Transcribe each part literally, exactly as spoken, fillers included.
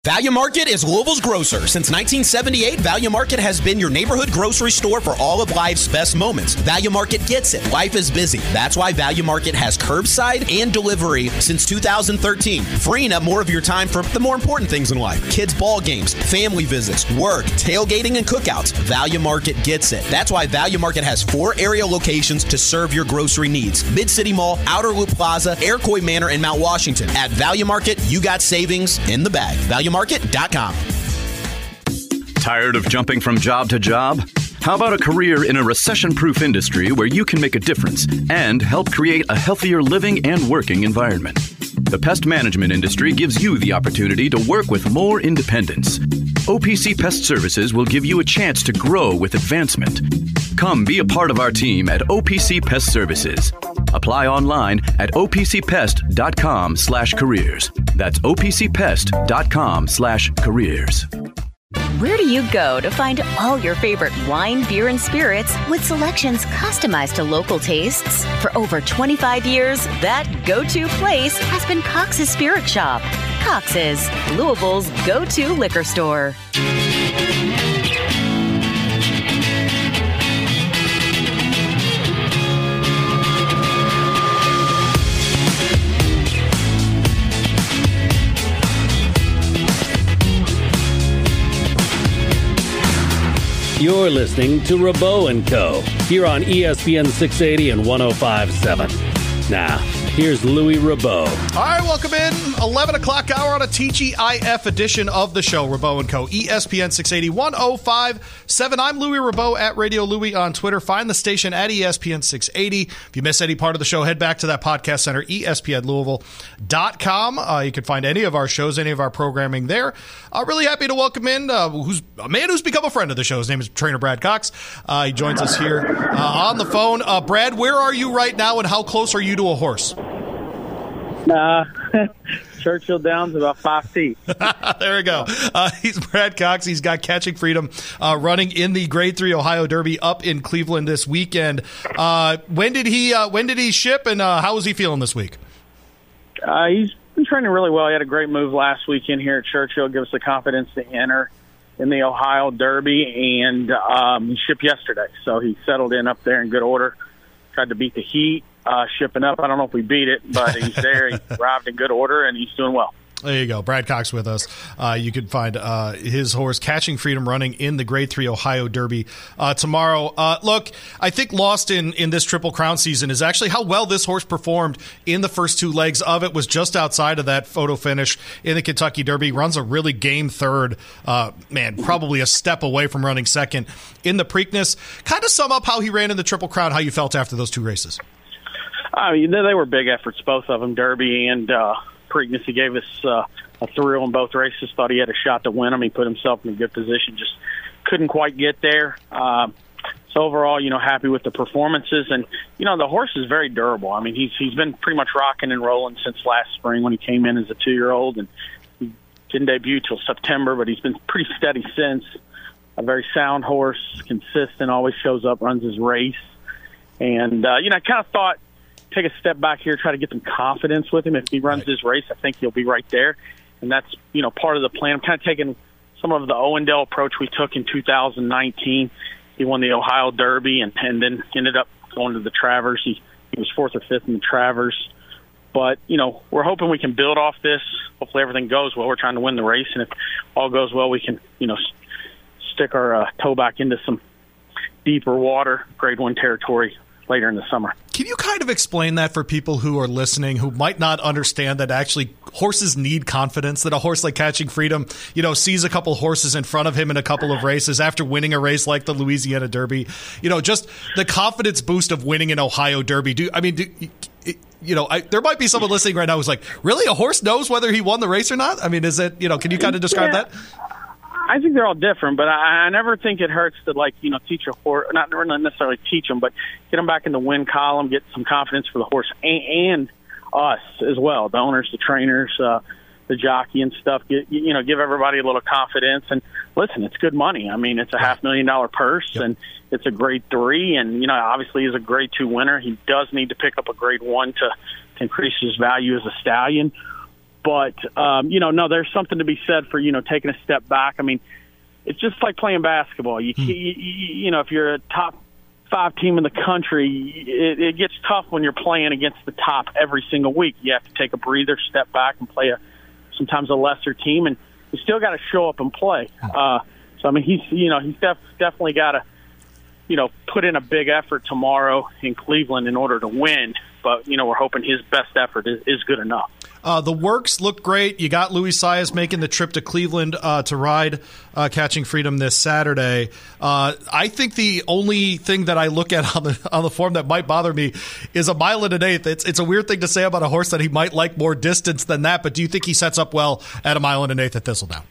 Value Market is Louisville's grocer. Since nineteen seventy-eight, Value Market has been your neighborhood grocery store for all of life's best moments. Value Market gets it. Life is busy. That's why Value Market has curbside and delivery since two thousand thirteen, freeing up more of your time for the more important things in life. Kids' ball games, family visits, work, tailgating, and cookouts. Value Market gets it. That's why Value Market has four area locations to serve your grocery needs. Mid-City Mall, Outer Loop Plaza, Iroquois Manor, and Mount Washington. At Value Market, you got savings in the bag. Value Market dot com. Tired of jumping from job to job? How about a career in a recession-proof industry where you can make a difference and help create a healthier living and working environment? The pest management industry gives you the opportunity to work with more independence. O P C Pest Services will give you a chance to grow with advancement. Come be a part of our team at O P C Pest Services. Apply online at O P C pest dot com slash careers. That's O P C pest dot com slash careers. Where do you go to find all your favorite wine, beer, and spirits with selections customized to local tastes? For over twenty-five years, that go-to place has been Cox's Spirit Shop. Cox's, Louisville's go-to liquor store. You're listening to Rabeau and Co. here on E S P N six eighty and one oh five point seven. Now, here's Louis Rabeau. All right, welcome in. eleven o'clock hour on a T G I F edition of the show, Rabeau and Co. E S P N six eighty, one oh five point seven. I'm Louis Rabeau at Radio Louis on Twitter. Find the station at E S P N six eighty. If you miss any part of the show, head back to that podcast center, E S P N Louisville dot com. Uh, you can find any of our shows, any of our programming there. Uh, really happy to welcome in uh, who's a man who's become a friend of the show. His name is Trainer Brad Cox. Uh, he joins us here uh, on the phone. Uh, Brad, where are you right now, and how close are you to a horse? Uh, Churchill Downs, about five feet. There we go. Uh, he's Brad Cox. He's got Catching Freedom uh, running in the Grade Three Ohio Derby up in Cleveland this weekend. Uh, when did he uh, When did he ship, and uh, how is he feeling this week? Uh, he's been training really well. He had a great move last weekend here at Churchill. Gives us the confidence to enter in the Ohio Derby, and um, he shipped yesterday, so he settled in up there in good order. Tried to beat the heat. Uh, shipping up. I don't know if we beat it, but he's there. He arrived in good order, and he's doing well. There you go. Brad Cox with us. Uh, you can find uh, his horse, Catching Freedom, running in the Grade Three Ohio Derby uh, tomorrow. Uh, look, I think lost in, in this Triple Crown season is actually how well this horse performed in the first two legs of it. Was just outside of that photo finish in the Kentucky Derby. Runs a really game third. Uh, man, probably a step away from running second in the Preakness. Kind of sum up how he ran in the Triple Crown, how you felt after those two races. I mean, they were big efforts, both of them, Derby and uh, Preakness. He gave us uh, a thrill in both races. Thought he had a shot to win them. He put himself in a good position. Just couldn't quite get there. Uh, so overall, you know, happy with the performances. And, you know, the horse is very durable. I mean, he's he's been pretty much rocking and rolling since last spring when he came in as a two-year-old. And he didn't debut till September, but he's been pretty steady since. A very sound horse, consistent, always shows up, runs his race. And, uh, you know, I kind of thought, take a step back here, try to get some confidence with him. If he runs right. his race, I think he'll be right there. And that's, you know, part of the plan. I'm kind of taking some of the Owendale approach we took in two thousand nineteen. He won the Ohio Derby and, and then ended up going to the Travers. He, he was fourth or fifth in the Travers. But, you know, we're hoping we can build off this. Hopefully everything goes well. We're trying to win the race. And if all goes well, we can, you know, stick our uh, toe back into some deeper water, grade one territory later in the summer. Can you kind of explain that for people who are listening who might not understand that actually horses need confidence, that a horse like Catching Freedom, you know, sees a couple horses in front of him in a couple of races after winning a race like the Louisiana Derby, you know, just the confidence boost of winning an Ohio Derby. Do I mean, do, you know, I, there might be someone listening right now who's like, really, a horse knows whether he won the race or not? I mean, is it, you know, can you kind of describe yeah. that? I think they're all different, but I, I never think it hurts to, like, you know, teach a horse, not, not necessarily teach them, but get them back in the win column, get some confidence for the horse and, and us as well, the owners, the trainers, uh, the jockey and stuff. Get, you know, give everybody a little confidence. And listen, it's good money. I mean, it's a half million dollar purse, yep. and it's a grade three. And, you know, obviously he's a grade two winner. He does need to pick up a grade one to, to increase his value as a stallion. But, um, you know, no, there's something to be said for, you know, taking a step back. I mean, it's just like playing basketball. You, hmm. you, you know, if you're a top five team in the country, it, it gets tough when you're playing against the top every single week. You have to take a breather, step back, and play a sometimes a lesser team, and you still got to show up and play. Uh, so, I mean, he's, you know, he's def- definitely got to, you know, put in a big effort tomorrow in Cleveland in order to win. But, you know, we're hoping his best effort is, is good enough. Uh, the works look great. You got Luis Saez making the trip to Cleveland uh, to ride uh, Catching Freedom this Saturday. Uh, I think the only thing that I look at on the on the form that might bother me is a mile and an eighth. It's it's a weird thing to say about a horse that he might like more distance than that. But do you think he sets up well at a mile and an eighth at Thistledown?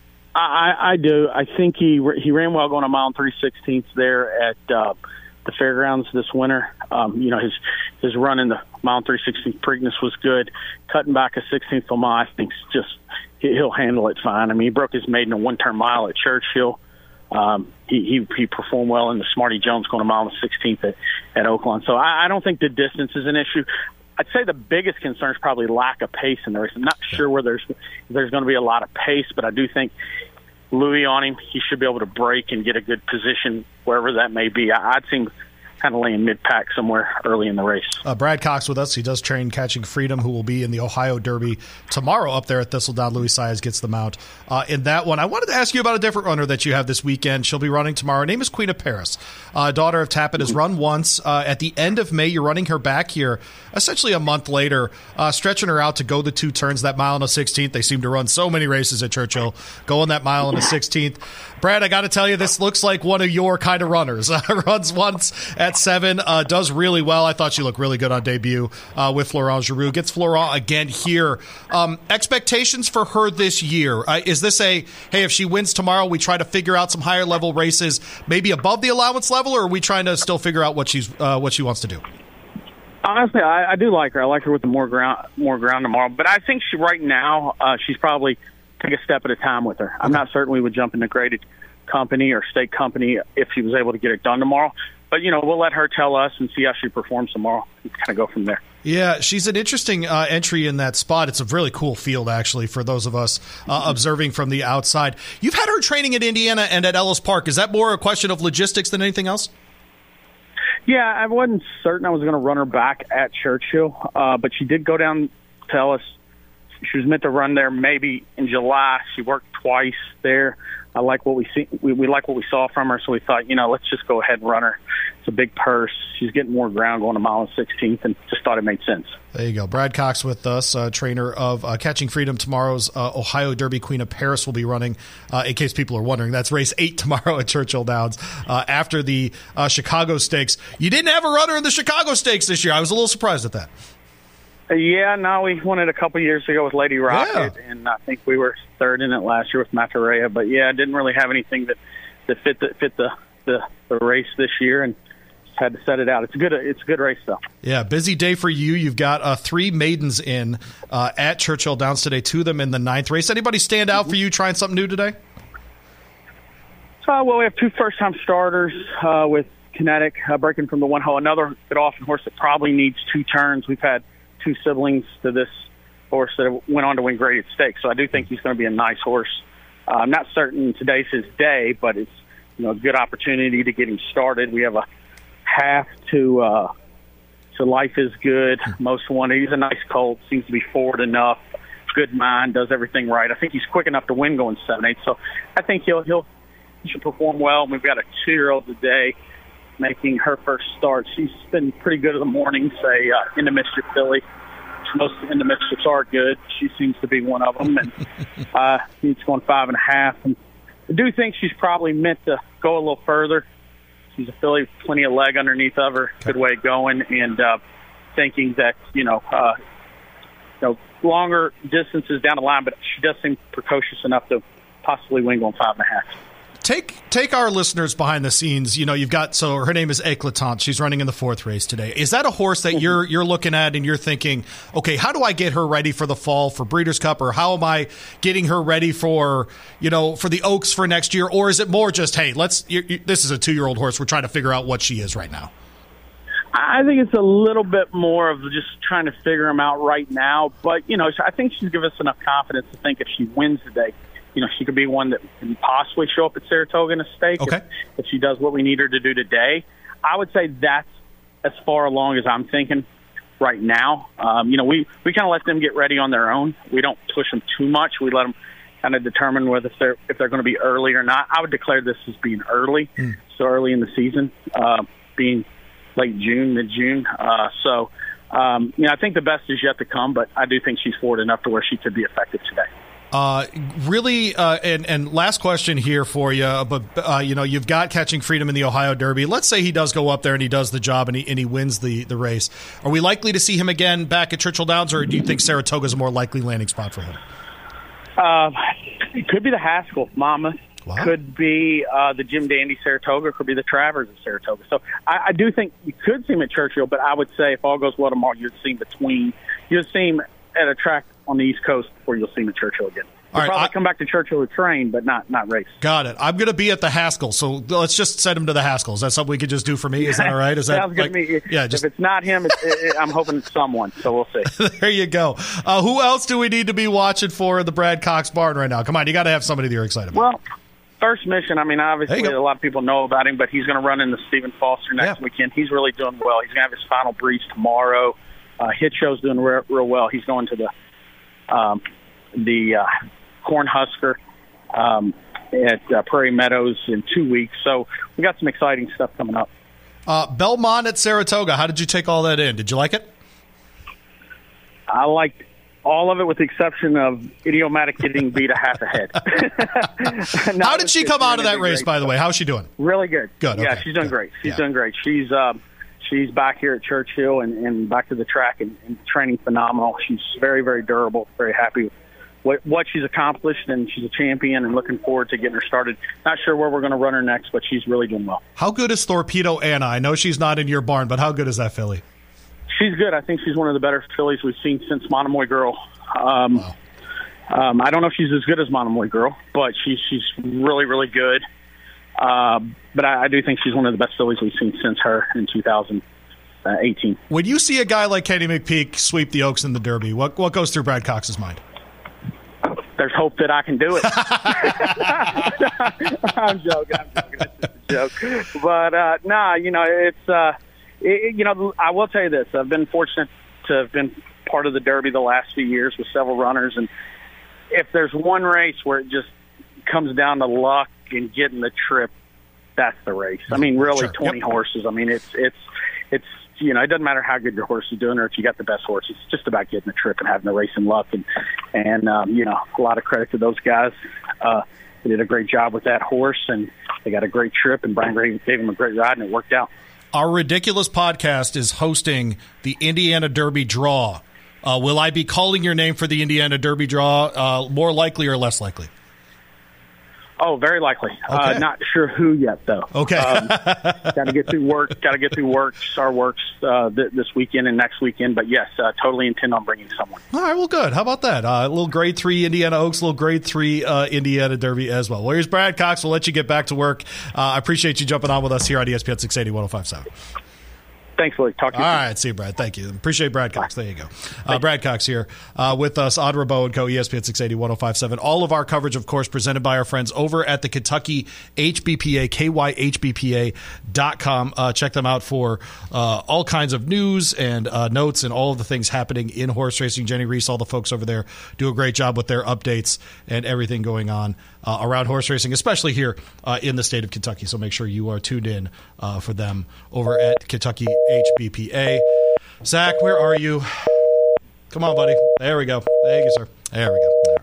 I, I do. I think he he ran well going a mile and three sixteenths there at uh, the fairgrounds this winter. Um, you know, his his run in the mile and three sixteenths Preakness was good. Cutting back a sixteenth of a mile, I think just he'll handle it fine. I mean, he broke his maiden a one-turn mile at Churchill. Um, he, he he performed well in the Smarty Jones going a mile and sixteenth at, at Oaklawn. So I, I don't think the distance is an issue. I'd say the biggest concern is probably lack of pace in the race. I'm not sure where there's there's going to be a lot of pace, but I do think Louis on him, he should be able to break and get a good position wherever that may be. I, I'd see him kind of laying mid-pack somewhere early in the race. Uh, Brad Cox with us. He does train Catching Freedom, who will be in the Ohio Derby tomorrow up there at Thistledown. Luis Saez gets the mount uh, in that one. I wanted to ask you about a different runner that you have this weekend. She'll be running tomorrow. Her name is Queen of Paris. Uh, daughter of Tapit, has run once. Uh, at the end of May, you're running her back here, essentially a month later, uh, stretching her out to go the two turns, that mile and a sixteenth. They seem to run so many races at Churchill, going that mile and a sixteenth. Brad, I got to tell you, this looks like one of your kind of runners. Uh, runs once at seven, uh, does really well. I thought she looked really good on debut uh, with Florent Giroux. Gets Florent again here. Um, expectations for her this year. Uh, is this a, hey, if she wins tomorrow, we try to figure out some higher level races, maybe above the allowance level, or are we trying to still figure out what she's uh, what she wants to do? Honestly, I, I do like her. I like her with the more ground, more ground tomorrow. But I think she right now, uh, she's probably take a step at a time with her. I'm not certain we would jump into graded company or state company if she was able to get it done tomorrow. But, you know, we'll let her tell us and see how she performs tomorrow and kind of go from there. Yeah, she's an interesting uh, entry in that spot. It's a really cool field, actually, for those of us uh, observing from the outside. You've had her training at Indiana and at Ellis Park. Is that more a question of logistics than anything else? Yeah, I wasn't certain I was going to run her back at Churchill, uh, but she did go down to Ellis. She was meant to run there maybe in July. She worked twice there. I like what we see. We, we like what we saw from her, so we thought, you know, let's just go ahead and run her. It's a big purse. She's getting more ground going a mile and sixteenth, and just thought it made sense. There you go. Brad Cox with us, uh, trainer of uh, Catching Freedom. Tomorrow's uh, Ohio Derby. Queen of Paris will be running, uh, in case people are wondering. That's race eight tomorrow at Churchill Downs uh, after the uh, Chicago Stakes. You didn't have a runner in the Chicago Stakes this year. I was a little surprised at that. Yeah, no, we won it a couple years ago with Lady Rocket, yeah. and I think we were third in it last year with Matarea. But yeah, I didn't really have anything that, that fit the fit the, the, the race this year, and just had to set it out. It's a good it's a good race though. Yeah, busy day for you. You've got uh, three maidens in uh, at Churchill Downs today. Two of them in the ninth race. Anybody stand out for you trying something new today? Uh, well, we have two first time starters uh, with Kinetic uh, breaking from the one hole. Another good often horse that probably needs two turns. We've had two siblings to this horse that went on to win graded stakes. So I do think he's going to be a nice horse. Uh, I'm not certain today's his day, but it's, you know, a good opportunity to get him started. We have a half to uh, to Life is Good, most wanted. He's a nice colt, seems to be forward enough, good mind, does everything right. I think he's quick enough to win going seven eight. So I think he'll he'll he should perform well. We've got a two year old today making her first start. She's been pretty good in the morning, say, uh, Into Mischief Philly. Most Into Mischiefs are good. She seems to be one of them, and uh, she's going five and a half. And I do think she's probably meant to go a little further. She's a filly, plenty of leg underneath of her, good way of going, and uh, thinking that, you know, uh, you know, longer distances down the line, but she does seem precocious enough to possibly win going five and a half. Take take our listeners behind the scenes. You know, you've got, so her name is Eclatante. She's running in the fourth race today. Is that a horse that you're you're looking at and you're thinking, okay, how do I get her ready for the fall for Breeders' Cup, or how am I getting her ready for, you know, for the Oaks for next year? Or is it more just, hey, let's, you, you, this is a two-year-old horse. We're trying to figure out what she is right now. I think it's a little bit more of just trying to figure him out right now. But, you know, I think she's given us enough confidence to think if she wins today, you know, she could be one that can possibly show up at Saratoga in a stake okay. if, if she does what we need her to do today. I would say that's as far along as I'm thinking right now. Um, you know, we, we kind of let them get ready on their own. We don't push them too much. We let them kind of determine whether if they're, if they're going to be early or not. I would declare this as being early, mm. so early in the season, uh, being late June, mid-June. Uh, so, um, you know, I think the best is yet to come, but I do think she's forward enough to where she could be effective today. Uh, really, uh, and, and last question here for you, but, uh, you know, you've got Catching Freedom in the Ohio Derby. Let's say he does go up there and he does the job and he, and he wins the, the race. Are we likely to see him again back at Churchill Downs, or do you think Saratoga is a more likely landing spot for him? Uh, it could be the Haskell Monmouth. Wow. Could be uh, the Jim Dandy Saratoga. Could be the Travers of Saratoga. So I, I do think you could see him at Churchill, but I would say if all goes well tomorrow, you'd see him between. You'd see him at a track on the East Coast before you'll see him at Churchill again. He'll right, probably I, come back to Churchill to train, but not not race. Got it. I'm going to be at the Haskell, so let's just send him to the Haskell. Is that something we could just do for me? Is that all right? Is that Sounds good like, to me. Yeah, just, if it's not him, it's, it, I'm hoping it's someone, so we'll see. There you go. Uh, who else do we need to be watching for in the Brad Cox barn right now? Come on, you got to have somebody that you're excited about. Well, First Mission, I mean, obviously a lot of people know about him, but he's going to run into Stephen Foster next yeah. weekend. He's really doing well. He's going to have his final breeze tomorrow. Uh, Hit Show's doing re- real well. He's going to the um, the uh, Cornhusker um, at uh, Prairie Meadows in two weeks. So we got some exciting stuff coming up. Uh, Belmont at Saratoga. How did you take all that in? Did you like it? I liked all of it with the exception of Idiomatic getting beat a half a head. How did she come out of that race, by the way? How's she doing? Really good. Good. Yeah, okay. she's doing good. great. She's yeah. doing great. She's um, she's back here at Churchill and, and back to the track and, and training phenomenal. She's very, very durable, very happy with what, what she's accomplished, and she's a champion and looking forward to getting her started. Not sure where we're going to run her next, but she's really doing well. How good is Torpedo Anna? I know she's not in your barn, but how good is that filly? She's good. I think she's one of the better fillies we've seen since Monomoy Girl. Um, wow. um, I don't know if she's as good as Monomoy Girl, but she's she's really, really good. Uh, but I, I do think she's one of the best fillies we've seen since her in two thousand eighteen. When you see a guy like Kenny McPeak sweep the Oaks in the Derby, what what goes through Brad Cox's mind? There's hope that I can do it. I'm joking. I'm joking. It's just a joke. But, uh, nah, you know, it's, uh, it, you know, I will tell you this. I've been fortunate to have been part of the Derby the last few years with several runners. And if there's one race where it just comes down to luck and getting the trip, that's the race. I mean, really, sure. twenty Yep. horses. I mean, it's, it's, it's, you know, it doesn't matter how good your horse is doing or if you got the best horse. It's just about getting the trip and having the race and luck. And, and um, you know, a lot of credit to those guys. Uh, they did a great job with that horse, and they got a great trip, and Brian Gray gave them a great ride, and it worked out. Our Ridiculous podcast is hosting the Indiana Derby Draw. Uh, will I be calling your name for the Indiana Derby Draw uh, more likely or less likely? Oh, very likely. Okay. Uh, not sure who yet, though. Okay. um, got to get through work. Got to get through works, our works uh, th- this weekend and next weekend. But yes, uh, totally intend on bringing someone. All right. Well, good. How about that? Uh, a little grade three Indiana Oaks, a little grade three uh, Indiana Derby as well. Well, here's Brad Cox. We'll let you get back to work. Uh, I appreciate you jumping on with us here on E S P N six eighty, one oh five point seven. Thanks, Willie. Talk to you All soon. right. See you, Brad. Thank you. Appreciate Brad Cox. There you go. Uh, Brad Cox here uh, with us on Rabeau and Co. E S P N six eighty, one oh five point seven. All of our coverage, of course, presented by our friends over at the Kentucky H B P A, K Y H B P A dot com. Uh, check them out for uh, all kinds of news and uh, notes and all of the things happening in horse racing. Jenny Reese, all the folks over there do a great job with their updates and everything going on uh, around horse racing, especially here uh, in the state of Kentucky. So make sure you are tuned in uh, for them over at Kentucky H B P A. Zach, where are you? Come on, buddy. There we go. Thank you, sir. There we go. All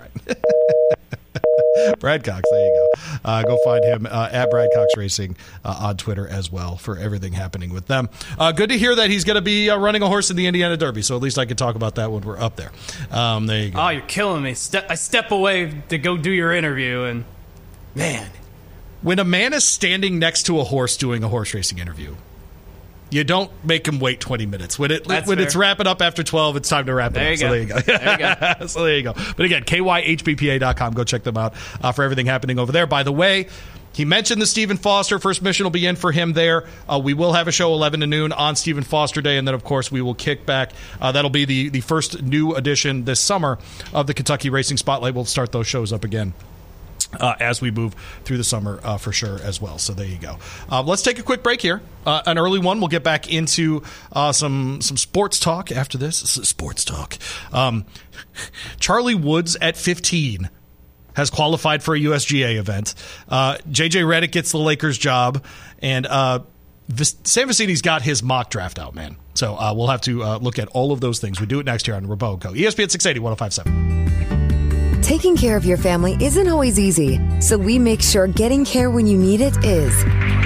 right. Brad Cox, there you go. Uh, go find him uh, at Brad Cox Racing uh, on Twitter as well for everything happening with them. Uh, good to hear that he's going to be uh, running a horse in the Indiana Derby, so at least I can talk about that when we're up there. Um, there you go. Oh, you're killing me. Ste- I step away to go do your interview, and man. When a man is standing next to a horse doing a horse racing interview, you don't make him wait twenty minutes. When it That's when fair. it's wrapping up after twelve, it's time to wrap it There up. you So go. there you go. There you go. So there you go. But again, K Y H B P A dot com. Go check them out uh, for everything happening over there. By the way, He mentioned the Stephen Foster. First mission will be in for him there. Uh, we will have a show eleven to noon on Stephen Foster Day, and then, of course, we will kick back. Uh, that'll be the, the first new edition this summer of the Kentucky Racing Spotlight. We'll start those shows up again uh, as we move through the summer uh, for sure as well. So there you go. Uh, let's take a quick break here. Uh, an early one. We'll get back into uh, some, some sports talk after this. This is sports talk. Um, Charlie Woods at fifteen has qualified for a U S G A event. Uh, J J Redick gets the Lakers job, and uh, Vis- Sam Viciini's got his mock draft out, man. So uh, we'll have to uh, look at all of those things. We do it next year on Rabeau and Co. E S P N six eighty, ten fifty-seven. Taking care of your family isn't always easy, so we make sure getting care when you need it is.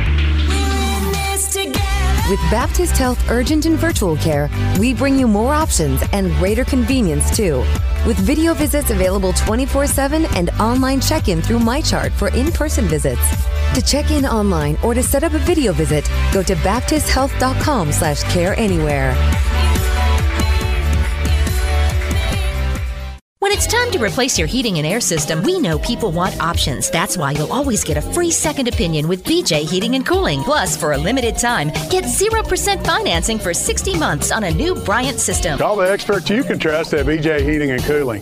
With Baptist Health Urgent and Virtual Care, we bring you more options and greater convenience, too. With video visits available twenty-four seven and online check-in through MyChart for in-person visits. To check in online or to set up a video visit, go to baptist health dot com slash care anywhere. When it's time to replace your heating and air system, we know people want options. That's why you'll always get a free second opinion with B J Heating and Cooling. Plus, for a limited time, get zero percent financing for sixty months on a new Bryant system. Call the experts you can trust at B J Heating and Cooling.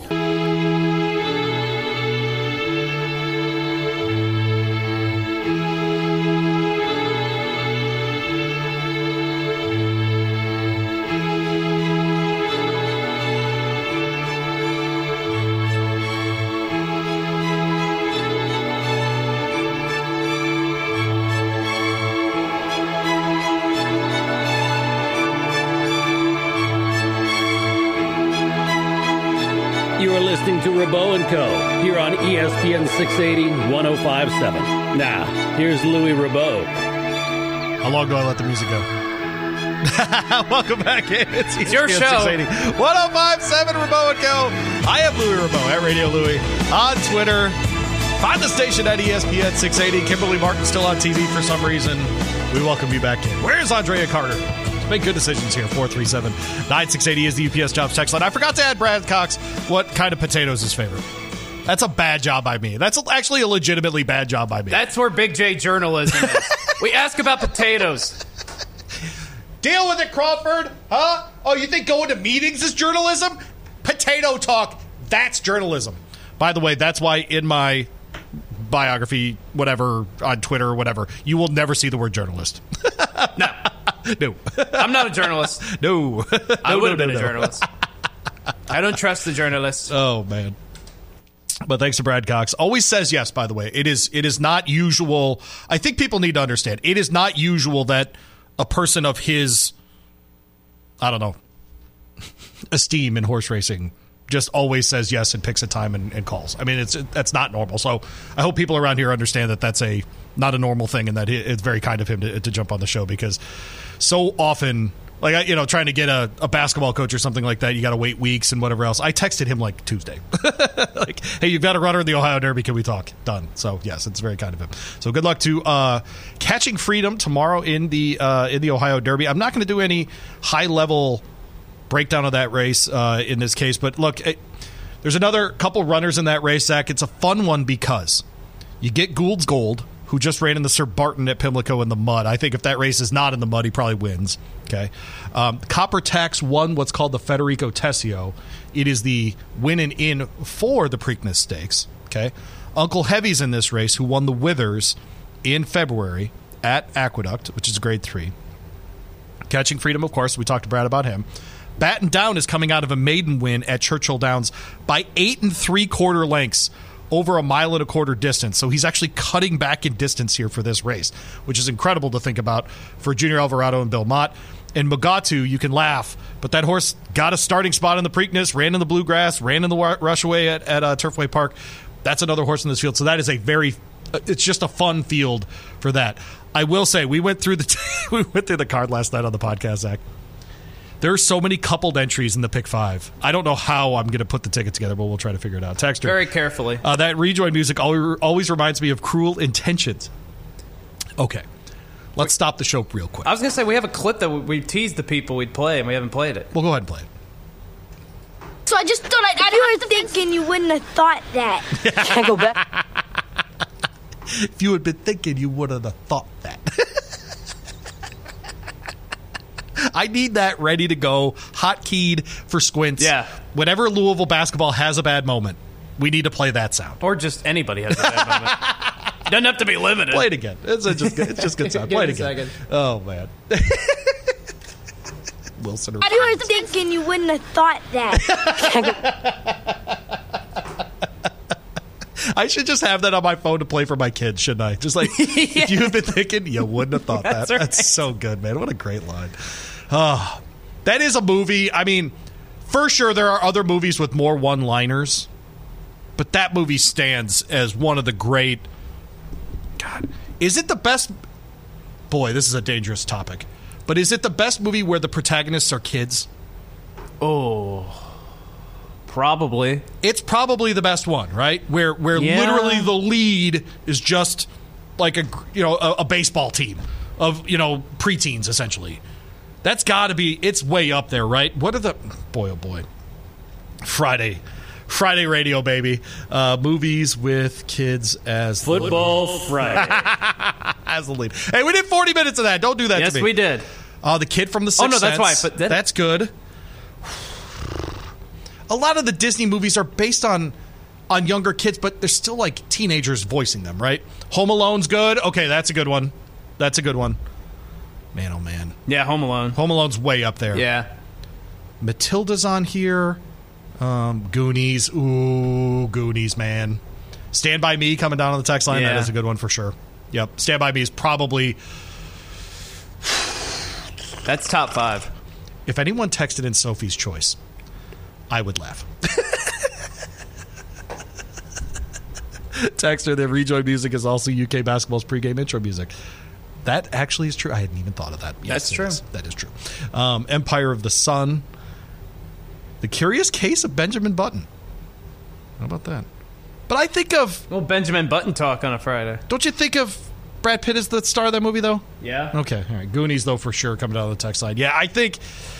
You are listening to Rabeau and Co. here on E S P N six eighty, ten fifty-seven. Now, here's Louis Rabeau. How long do I let the music go? Welcome back in. It's, it's your show. ten fifty-seven Rabeau and Co. I am Louis Rabeau at Radio Louis on Twitter. Find the station at E S P N six eighty. Kimberly Martin still on T V for some reason. We welcome you back in. Where's Andrea Carter? Make good decisions here. four three seven, nine six eight zero is the U P S Jobs text line. I forgot to add Brad Cox. What kind of potato is his favorite? That's a bad job by me. That's actually a legitimately bad job by me. That's where Big J journalism is. We ask about potatoes. Deal with it, Crawford. Huh? Oh, you think going to meetings is journalism? Potato talk. That's journalism. By the way, that's why in my biography, whatever, on Twitter or whatever, you will never see the word journalist. No. No. I'm not a journalist. No. I no, would have no, been no, a no. journalist. I don't trust the journalists. Oh, man. But thanks to Brad Cox. Always says yes, by the way. It is it is not usual. I think people need to understand. It is not usual that a person of his, I don't know, esteem in horse racing just always says yes and picks a time and, and calls. I mean, it's that's not normal. So I hope people around here understand that that's a not a normal thing and that it's very kind of him to, to jump on the show, because so often, like, I, you know, trying to get a, a basketball coach or something like that, you got to wait weeks and whatever else. I texted him like Tuesday. Like, hey, you've got a runner in the Ohio Derby. Can we talk? Done. So, yes, it's very kind of him. So good luck to uh, Catching Freedom tomorrow in the uh, in the Ohio Derby. I'm not going to do any high-level breakdown of that race uh, in this case. But, look, it, there's another couple runners in that race, Zach. It's a fun one because you get Gould's Gold, who just ran in the Sir Barton at Pimlico in the mud. I think if that race is not in the mud, he probably wins. Okay, um, Copper Tax won what's called the Federico Tessio. It is the win and in for the Preakness Stakes. Okay, Uncle Heavy's in this race, who won the Withers in February at Aqueduct, which is grade three. Catching Freedom, of course, we talked to Brad about him. Batten Down is coming out of a maiden win at Churchill Downs by eight and three quarter lengths over a mile and a quarter distance. So he's actually cutting back in distance here for this race, which is incredible to think about for Junior Alvarado and Bill Mott. And Mugatu, you can laugh, but that horse got a starting spot in the Preakness, ran in the Bluegrass, ran in the Rushaway at, at uh, Turfway Park. That's another horse in this field. So that is a very, it's just a fun field for that. I will say, we went through the we went through the card last night on the podcast, Zach. There are so many coupled entries in the pick five. I don't know how I'm going to put the ticket together, but we'll try to figure it out. Texter. Very carefully. Uh, that rejoin music always reminds me of Cruel Intentions. Okay. Let's stop the show real quick. I was going to say, we have a clip that we teased the people we'd play, and we haven't played it. We'll go ahead and play it. So I just thought I'd, I'd you were thinking you wouldn't have thought that. Can I go back? If you had been thinking, you wouldn't have thought that. I need that ready to go, hotkeyed for Squints. Yeah. Whenever Louisville basketball has a bad moment, we need to play that sound. Or just anybody has a bad moment. Doesn't have to be limited. Play it again. It's, a just, it's just good sound. Play it again. Second. Oh, man. Wilson. I was thinking you wouldn't have thought that. I should just have that on my phone to play for my kids, shouldn't I? Just like, yeah. If you had been thinking, you wouldn't have thought That's that. Right. That's so good, man. What a great line. Oh, that is a movie. I mean, for sure there are other movies with more one-liners, but that movie stands as one of the great... God, is it the best... Boy, this is a dangerous topic. But is it the best movie where the protagonists are kids? Oh... Probably. It's probably the best one, right? Where where yeah. literally the lead is just like a you know a, a baseball team of you know preteens essentially. That's got to be. It's way up there, right? What are the boy oh boy? Friday, Friday radio baby. Uh, movies with kids as Football the Friday as the lead. Hey, we did forty minutes of that. Don't do that yes, to me. Yes, we did. Oh, uh, the kid from the Sixth Oh no, that's Sense. why. But that- that's good. A lot of the Disney movies are based on on younger kids, but they're still like teenagers voicing them, right? Home Alone's good. Okay, that's a good one. That's a good one. Man, oh man. Yeah, Home Alone. Home Alone's way up there. Yeah. Matilda's on here. Um, Goonies. Ooh, Goonies, man. Stand By Me coming down on the text line. Yeah. That is a good one for sure. Yep. Stand By Me is probably... That's top five. If anyone texted in Sophie's Choice, I would laugh. Texter, the rejoin music is also U K basketball's pregame intro music. That actually is true. I hadn't even thought of that. Yes, That's true. Is. That is true. Um, Empire of the Sun. The Curious Case of Benjamin Button. How about that? But I think of... Well, Benjamin Button talk on a Friday. Don't you think of Brad Pitt as the star of that movie, though? Yeah. Okay, all right. Goonies, though, for sure, coming down on the text side. Yeah, I think...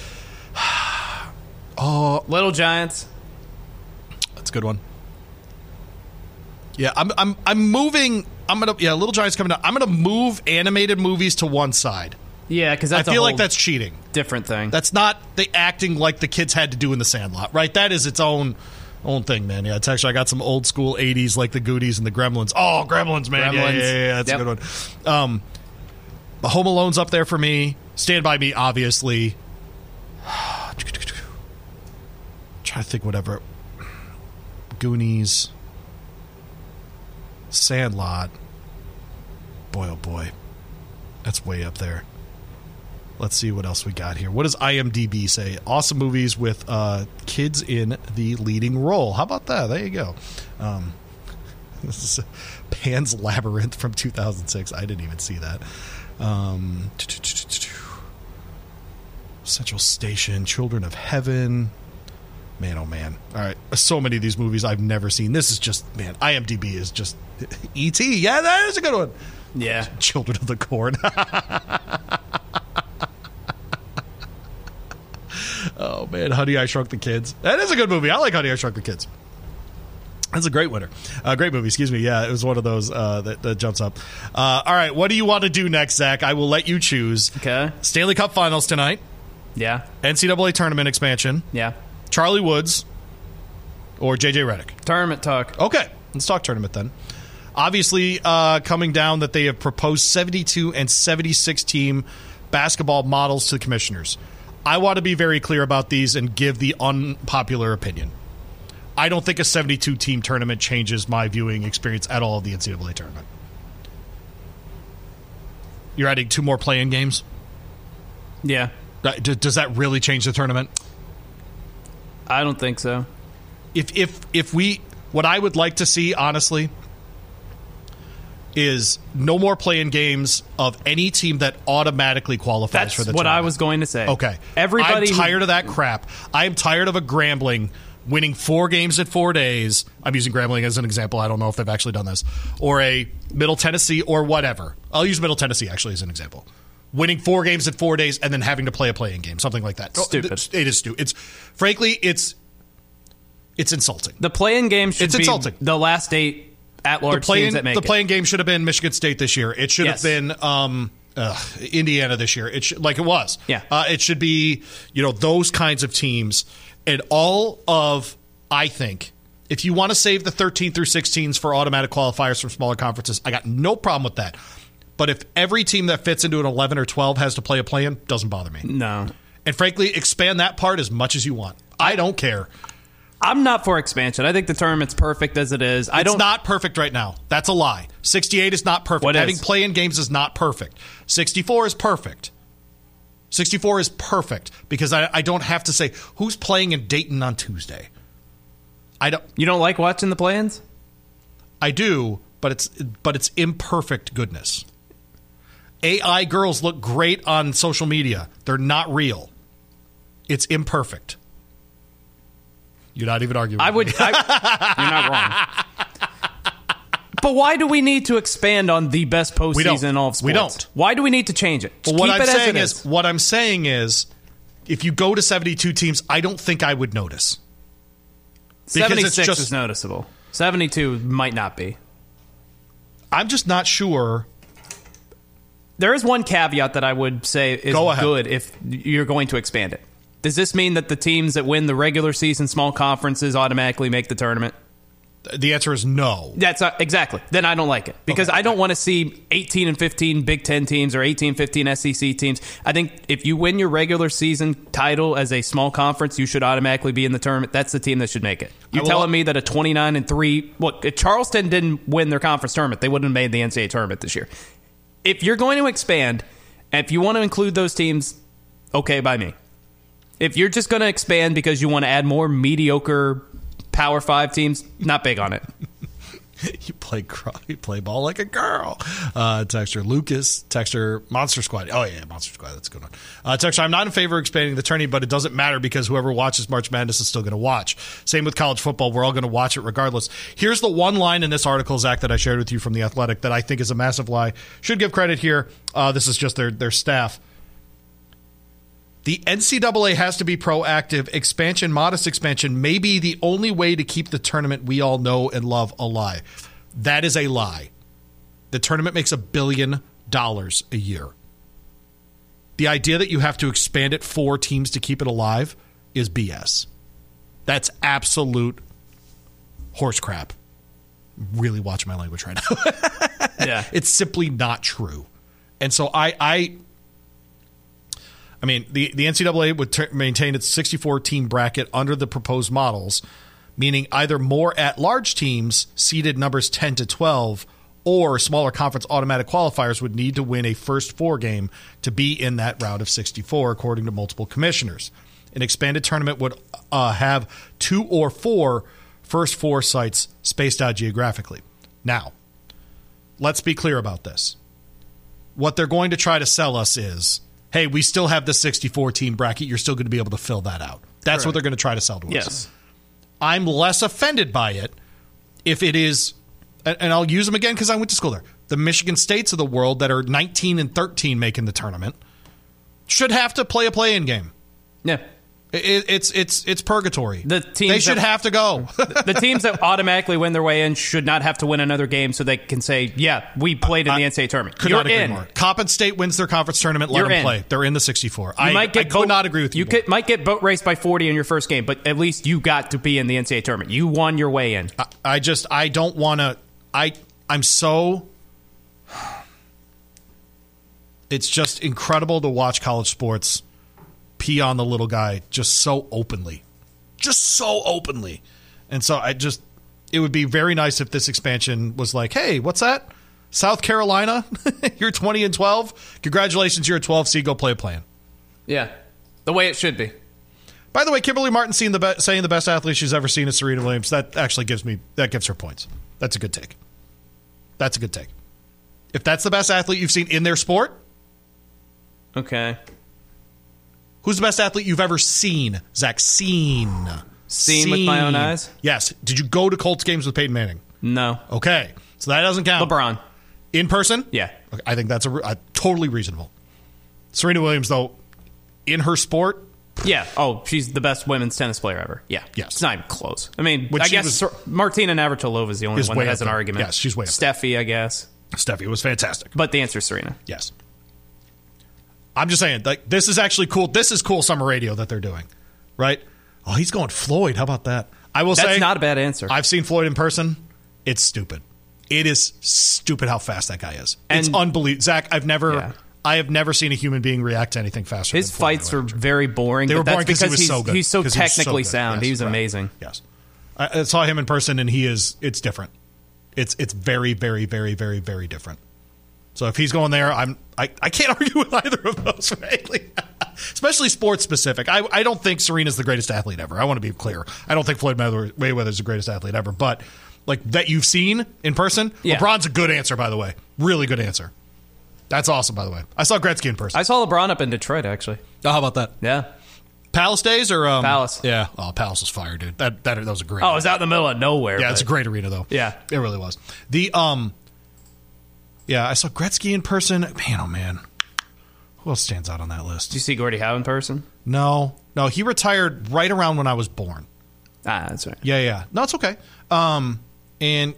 Oh, Little Giants. That's a good one. Yeah, I'm I'm I'm moving. I'm gonna yeah, Little Giants coming down. I'm gonna move animated movies to one side. Yeah, because I that's feel a like that's cheating. Different thing. That's not the acting like the kids had to do in The Sandlot, right? That is its own own thing, man. Yeah, it's actually I got some old school eighties like the Goonies and the Gremlins. Oh, Gremlins, man. Gremlins. Yeah, yeah, yeah, that's Yep. a good one. Um, Home Alone's up there for me. Stand By Me, obviously. Try to think whatever. Goonies. Sandlot. Boy, oh boy. That's way up there. Let's see what else we got here. What does IMDb say? Awesome movies with uh, kids in the leading role. How about that? There you go. Um, this is Pan's Labyrinth from two thousand six. I didn't even see that. Um, Central Station, Children of Heaven. Man, oh man. All right. So many of these movies I've never seen. This is just, man, IMDb is just... E T Yeah, that is a good one. Yeah. Children of the Corn. Oh, man. Honey, I Shrunk the Kids. That is a good movie. I like Honey, I Shrunk the Kids. That's a great winner. Uh, great movie, excuse me. Yeah, it was one of those uh, that, that jumps up. Uh, all right, what do you want to do next, Zach? I will let you choose. Okay. Stanley Cup Finals tonight. Yeah. N C double A Tournament expansion. Yeah. Charlie Woods or J J Redick? Tournament talk. Okay, let's talk tournament then. Obviously, uh, coming down that they have proposed seventy-two and seventy-six team basketball models to the commissioners. I want to be very clear about these and give the unpopular opinion. I don't think a seventy-two team tournament changes my viewing experience at all of the N C double A tournament. You're adding two more play-in games? Yeah. Does that really change the tournament? I don't think so. If if if we, what I would like to see, honestly, is no more play-in games of any team that automatically qualifies That's for the what tournament. I was going to say. Okay. Everybody I'm who- tired of that crap. I am tired of a Grambling winning four games in four days. I'm using Grambling as an example. I don't know if they've actually done this. Or a Middle Tennessee or whatever. I'll use Middle Tennessee actually as an example. Winning four games in four days and then having to play a play-in game. Something like that. Stupid. It is stupid. It's, frankly, it's it's insulting. The play-in game should It's be insulting. the last eight at-large the playing, teams that make the it. The playing game should have been Michigan State this year. It should Yes. have been um, uh, Indiana this year. It should, like it was. Yeah. Uh, it should be, you know, those kinds of teams. And all of, I think, if you want to save the thirteen through sixteens for automatic qualifiers from smaller conferences, I got no problem with that. But if every team that fits into an eleven or twelve has to play a play-in, doesn't bother me. No. And frankly, expand that part as much as you want. I don't care. I'm not for expansion. I think the tournament's perfect as it is. I It's don't. not perfect right now. That's a lie. sixty-eight is not perfect. What Having is? play-in games is not perfect. sixty-four is perfect. sixty-four is perfect because I, I don't have to say who's playing in Dayton on Tuesday. I don't. You don't like watching the play-ins? I do, but it's but it's imperfect goodness. A I girls look great on social media. They're not real. It's imperfect. You're not even arguing. I would. I, you're not wrong. But why do we need to expand on the best postseason in all of sports? We don't. Why do we need to change it? Well, Keep what I'm it as saying it is, what I'm saying is, if you go to seventy-two teams, I don't think I would notice. Because seventy-six it's just, is noticeable. seventy-two might not be. I'm just not sure. There is one caveat that I would say is Go ahead. good if you're going to expand it. Does this mean that the teams that win the regular season small conferences automatically make the tournament? The answer is no. That's uh, exactly. Then I don't like it because Okay. I don't want to see eighteen and fifteen Big Ten teams or eighteen fifteen S E C teams. I think if you win your regular season title as a small conference, you should automatically be in the tournament. That's the team that should make it. You're will- telling me that a twenty-nine and three, look, if Charleston didn't win their conference tournament, they wouldn't have made the N C double A tournament this year. If you're going to expand, and if you want to include those teams, okay by me. If you're just going to expand because you want to add more mediocre Power Five teams, not big on it. You play cr- you play ball like a girl. Uh, texter Lucas, texter Monster Squad. Oh yeah, Monster Squad. That's a good one. Uh, texter, I'm not in favor of expanding the tourney, but it doesn't matter because whoever watches March Madness is still going to watch. Same with college football. We're all going to watch it regardless. Here's the one line in this article, Zach, that I shared with you from The Athletic that I think is a massive lie. Should give credit here. Uh, this is just their their staff. The N C double A has to be proactive. Expansion, modest expansion, may be the only way to keep the tournament we all know and love alive. That is a lie. The tournament makes a billion dollars a year. The idea that you have to expand it four teams to keep it alive is B S. That's absolute horse crap. Really watch my language right now. Yeah. It's simply not true. And so I... I I mean, the, the N C double A would ter- maintain its sixty-four team bracket under the proposed models, meaning either more at-large teams seeded numbers ten to twelve or smaller conference automatic qualifiers would need to win a first four game to be in that round of sixty-four, according to multiple commissioners. An expanded tournament would uh, have two or four first four sites spaced out geographically. Now, let's be clear about this. What they're going to try to sell us is, hey, we still have the sixty-four team bracket. You're still going to be able to fill that out. That's Correct. what they're going to try to sell to us. Yes. I'm less offended by it if it is, and and I'll use them again because I went to school there, the Michigan States of the world that are nineteen and thirteen making the tournament should have to play a play-in game. Yeah. It, it's it's it's purgatory. The teams they should that, have to go. The teams that automatically win their way in should not have to win another game so they can say, yeah, we played in the N C double A tournament. Could You're not agree in. more. Coppin State wins their conference tournament. Let You're them in. play. They're in the sixty-four. You I, might get I could boat, not agree with you. You could, might get boat raced by forty in your first game, but at least you got to be in the N C double A tournament. You won your way in. I, I just I don't want to. I I'm so. It's just incredible to watch college sports pee on the little guy just so openly, just so openly, and so I just it would be very nice if this expansion was like, hey, what's that? South Carolina, you're twenty and twelve. Congratulations, you're a twelve seed. Go play a plan. Yeah, the way it should be. By the way, Kimberly Martin saying the, be- saying the best athlete she's ever seen is Serena Williams. That actually gives me that gives her points. That's a good take. That's a good take. If that's the best athlete you've seen in their sport, okay. Who's the best athlete you've ever seen, Zach? Seen. Seen with my own eyes? Yes. Did you go to Colts games with Peyton Manning? No. Okay. So that doesn't count. LeBron. In person? Yeah. Okay, I think that's a, a totally reasonable. Serena Williams, though, in her sport, Yeah. Oh, she's the best women's tennis player ever. Yeah. Yes. It's not even close. I mean, When I she guess was- Martina Navratilova is the only Is one way that has up an there. argument. Yes, she's way up there. Steffi, I guess. Steffi was fantastic. But the answer is Serena. Yes. I'm just saying, like, this is actually cool. This is cool summer radio that they're doing, right? Oh, he's going Floyd. How about that? I will That's say, not a bad answer. I've seen Floyd in person. It's stupid. It is stupid how fast that guy is. It's And- unbelievable. Zach, I've never, Yeah. I have never seen a human being react to anything faster. His than Floyd fights were Mayweather. very boring. They but were that's boring 'cause he because was he's so good. he's so 'Cause he was so technically good. sound. Yes, he was right. amazing. Yes, I, I saw him in person, and he is. It's different. It's it's very very very very very different. So if he's going there, I'm I, I can't argue with either of those, frankly. Especially sports specific. I I don't think Serena's the greatest athlete ever. I want to be clear. I don't think Floyd Mayweather's the greatest athlete ever, but like that you've seen in person, Yeah. LeBron's a good answer, by the way. Really good answer. That's awesome, by the way. I saw Gretzky in person. I saw LeBron up in Detroit, actually. Oh, how about that? Yeah. Palace days or um, Palace. Yeah. Oh, Palace was fire, dude. That that, that was a great. Oh, it was out in the middle of nowhere. Yeah, but- it's a great arena though. Yeah. It really was. The um Yeah, I saw Gretzky in person. Man, oh man. Who else stands out on that list? Did you see Gordie Howe in person? No. No, he retired right around when I was born. Ah, that's right. Yeah, yeah. No, it's okay. Um and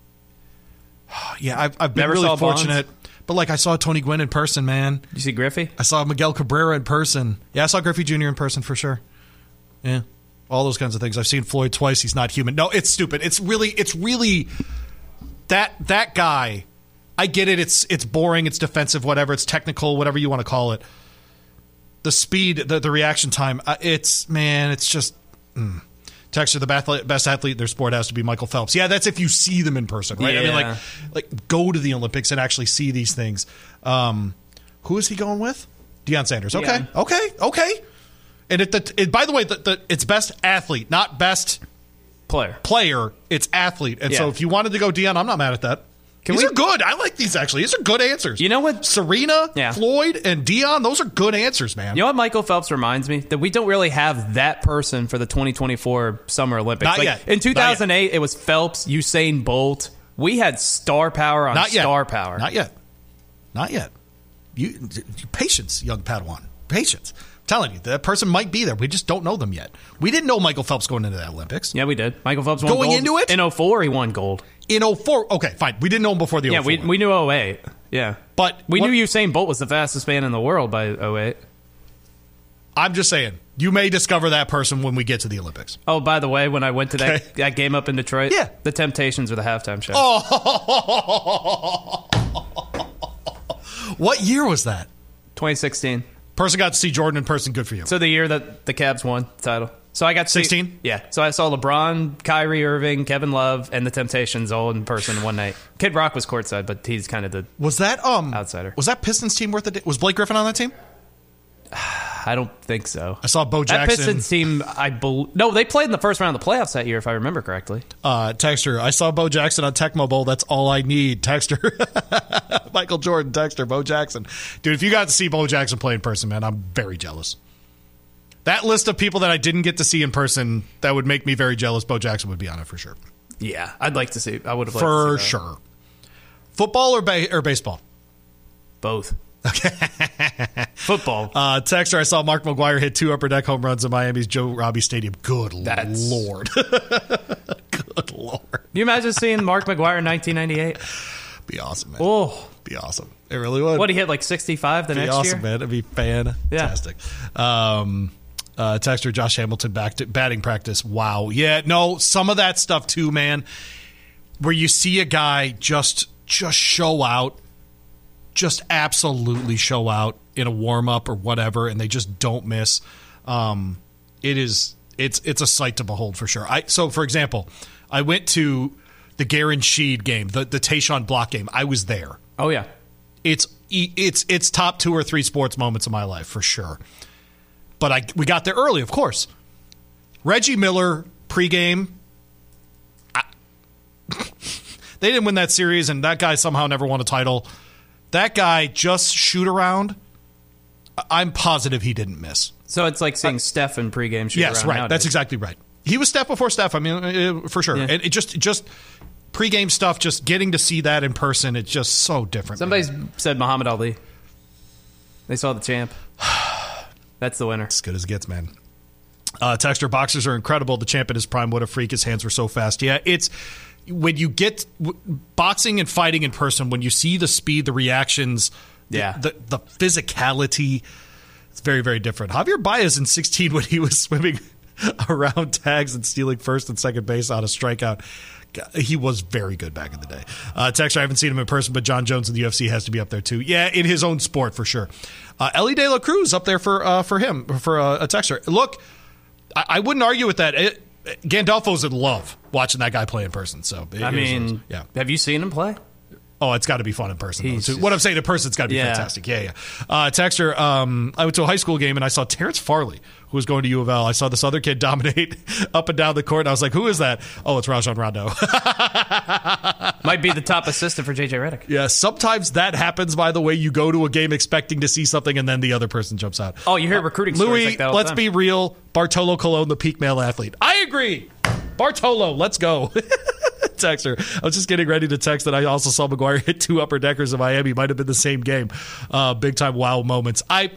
yeah, I've I've been Never really saw Bonds? fortunate. But like I saw Tony Gwynn in person, man. Did you see Griffey? I saw Miguel Cabrera in person. Yeah, I saw Griffey Junior in person for sure. Yeah. All those kinds of things. I've seen Floyd twice. He's not human. No, it's stupid. It's really it's really that that guy. I get it. It's it's boring. It's defensive. Whatever. It's technical. Whatever you want to call it. The speed, the, the reaction time. Uh, it's man. It's just. Mm. Texter, the best, best athlete in their sport has to be Michael Phelps. Yeah, that's if you see them in person, right? I mean, Yeah. like, like go to the Olympics and actually see these things. Um, who is he going with? Deion Sanders. Okay, Deion. okay, okay. And it, the, it, by the way, the, the, it's best athlete, not best Player. player. It's athlete. And so Yeah. if you wanted to go Deion, I'm not mad at that. Can these we- are good. I like these actually. These are good answers. You know what? Serena, Yeah. Floyd, and Deion. Those are good answers, man. You know what Michael Phelps reminds me? That we don't really have that person for the twenty twenty-four Summer Olympics. Not Like, yet. In Not two thousand eight, it was Phelps, Usain Bolt. We had star power on Not yet. star power. Not yet. Not yet. You, patience, young Padawan. Patience. I'm telling you, that person might be there. We just don't know them yet. We didn't know Michael Phelps going into the Olympics. Yeah, we did. Michael Phelps won Going gold. into it? In oh four, he won gold. In oh four, okay, fine. We didn't know him before the Yeah, oh four. we, we knew oh eight. Yeah. But we what- knew Usain Bolt was the fastest man in the world by oh eight. I'm just saying, you may discover that person when we get to the Olympics. Oh, by the way, when I went to that, Okay. that game up in Detroit, Yeah. the Temptations were the halftime show. Oh. What year was that? twenty sixteen. Person got to see Jordan in person. Good for you. So the year that the Cavs won the title. So I got to see- sixteen? Yeah. So I saw LeBron, Kyrie Irving, Kevin Love, and the Temptations all in person one night. Kid Rock was courtside, but he's kind of the was that um outsider. Was that Pistons team worth it? Was Blake Griffin on that team? I don't think so. I saw Bo That Jackson. Pistons team, I bel no, they played in the first round of the playoffs that year, if I remember correctly. Uh, Texter, I saw Bo Jackson on Tecmo Bowl. That's all I need. Texter, Michael Jordan. Texter, Bo Jackson. Dude, if you got to see Bo Jackson play in person, man, I'm very jealous. That list of people that I didn't get to see in person that would make me very jealous, Bo Jackson would be on it for sure. Yeah, I'd like to see. I would have liked For to see that. sure. Football or, ba- or baseball? Both. Football. Uh, Texter, I saw Mark McGwire hit two upper deck home runs in Miami's Joe Robbie Stadium. Good That's- Lord. Good Lord. Can you imagine seeing Mark McGwire in nineteen ninety-eight? Be awesome, man. Oh, Be awesome. It really would. what he hit like sixty-five the Be next awesome, year. man. It'd be fantastic. Um, uh, Texter Josh Hamilton back to batting practice. Wow. Yeah, no, some of that stuff too, man. Where you see a guy just just show out, just absolutely show out in a warm up or whatever, and they just don't miss. Um, it is it's it's a sight to behold for sure. I so for example, I went to the Garen Sheed game, the the Tayshaun Block game. I was there. Oh yeah. It's it's it's top two or three sports moments of my life for sure. But I we got there early, of course. Reggie Miller pregame. I, they didn't win that series, and that guy somehow never won a title. That guy just shoot around. I'm positive he didn't miss. So it's like seeing Steph in pregame shoot Yes, around right. nowadays. That's exactly right. He was Steph before Steph. I mean, uh, for sure. Yeah. And it just just pregame stuff. Just getting to see that in person. It's just so different. Somebody man. said Muhammad Ali. They saw the champ. That's the winner. As good as it gets, man. Uh, Texter, boxers are incredible. The champ in his prime, what a freak. His hands were so fast. Yeah, it's when you get w- boxing and fighting in person, when you see the speed, the reactions, yeah. the, the, the physicality, it's very, very different. Javier Baez in sixteen, when he was swimming around tags and stealing first and second base on a strikeout, he was very good back in the day. Uh, Texter, I haven't seen him in person, but John Jones in the U F C has to be up there too. Yeah, in his own sport for sure. Uh, Ellie De La Cruz up there for uh, for him, for uh, a Texter. Look, I, I wouldn't argue with that. It, Gandolfo's in love watching that guy play in person. So it, I mean, yeah. Have you seen him play? Oh, it's got to be fun in person. Though, just, what I'm saying in person, it's got to be yeah. fantastic. Yeah, yeah. Uh, Texter, um, I went to a high school game and I saw Terrence Farley, who was going to U of L. I saw this other kid dominate up and down the court. And I was like, who is that? Oh, it's Rajon Rondo. Might be the top assistant for J J Redick. Yeah, sometimes that happens, by the way. You go to a game expecting to see something and then the other person jumps out. Oh, you hear recruiting stories Louis, like that all let's the time. be real. Bartolo Colon, the peak male athlete. I agree. Bartolo, let's go. Texter. I was just getting ready to text that I also saw McGuire hit two upper deckers in Miami. Might have been the same game. Uh, big time wow moments. I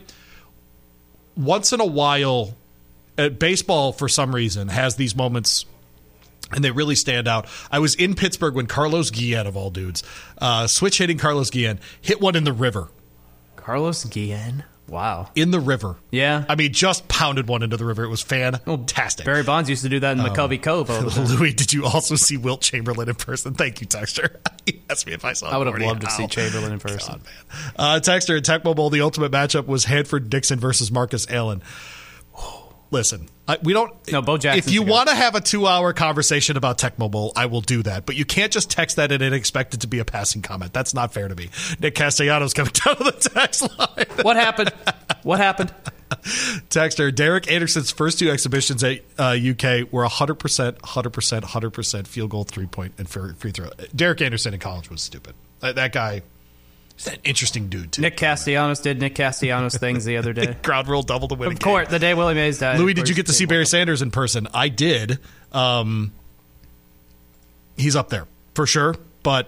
once in a while, uh, baseball for some reason has these moments, and they really stand out. I was in Pittsburgh when Carlos Guillen, of all dudes, uh, switch hitting Carlos Guillen, hit one in the river. Carlos Guillen. Wow. In the river. Yeah. I mean, just pounded one into the river. It was fantastic. Barry Bonds used to do that in McCovey um, Cove. All the time. Louis, did you also see Wilt Chamberlain in person? Thank you, Texter. He asked me if I saw him. I would have already. loved to Ow. see Chamberlain in person. God, man. Uh, Texter, in Tecmo Bowl, the ultimate matchup was Hanford-Dixon versus Marcus Allen. Listen, I, we don't. No, Bo Jackson's If you want to have a two-hour conversation about Tecmo Bowl, I will do that. But you can't just text that and expect it to be a passing comment. That's not fair to me. Nick Castellanos coming down to the text line. What happened? What happened? Texter, Derek Anderson's first two exhibitions at uh, U K were one hundred percent, one hundred percent, one hundred percent field goal, three-point, and free throw. Derek Anderson in college was stupid. That, that guy... He's an interesting dude, too. Nick Castellanos did Nick Castellanos things the other day. Ground rule double to win Of a course, game. the day Willie Mays died. Louis, did you get to see Barry Sanders in person? I did. Um, he's up there, for sure. But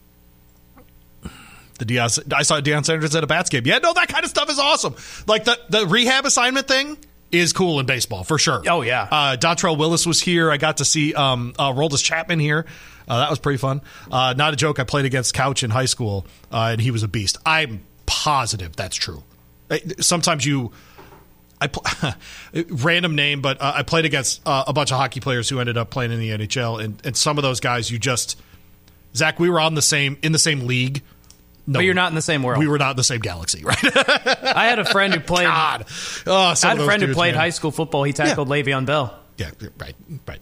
the Deion, I saw Deion Sanders at a Bats game. Yeah, no, that kind of stuff is awesome. Like, the, the rehab assignment thing is cool in baseball, for sure. Oh, yeah. Uh, Dontrell Willis was here. I got to see um, uh, Roldis Chapman here. Uh, that was pretty fun. Uh, not a joke. I played against Couch in high school, uh, and he was a beast. I'm positive that's true. Sometimes you, I pl- random name, but uh, I played against uh, a bunch of hockey players who ended up playing in the N H L, and, and some of those guys, you just, Zach, we were on the same in the same league. No, but you're not in the same world. We were not in the same galaxy, right? I had a friend who played. God. Oh, I had a friend dudes, who played man. high school football. He tackled yeah. Le'Veon Bell. Yeah, right, right.